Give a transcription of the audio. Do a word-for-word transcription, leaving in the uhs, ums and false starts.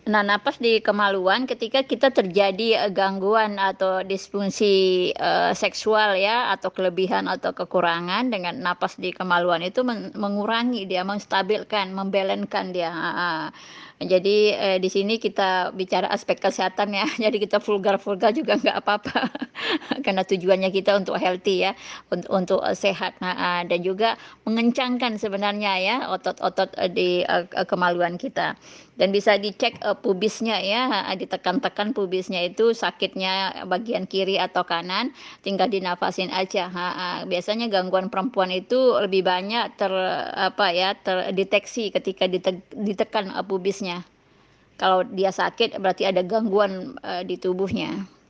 Nah, napas di kemaluan ketika kita terjadi, eee, gangguan atau disfungsi, eee, seksual ya, atau kelebihan atau kekurangan dengan napas di kemaluan itu men mengurangi dia, menstabilkan, membalancekan dia, heeh. Jadi, eee, di sini kita bicara aspek kesehatan ya, jadi kita vulgar-vulgar juga nggak apa-apa. Karena tujuannya kita untuk healthy ya, unt untuk, eee, sehat, heeh, dan juga mengencangkan sebenarnya ya otot-otot, eee, di, eee, eee, kemaluan kita. Dan bisa dicek, eee, pubisnya ya, heeh, ditekan-tekan pubisnya itu sakitnya bagian kiri atau kanan, tinggal dinafasin aja, heeh. Biasanya gangguan perempuan itu lebih banyak ter apa ya, terdeteksi ketika diteg ditekan, eee, pubisnya. Kalau dia sakit berarti ada gangguan, eee, di tubuhnya.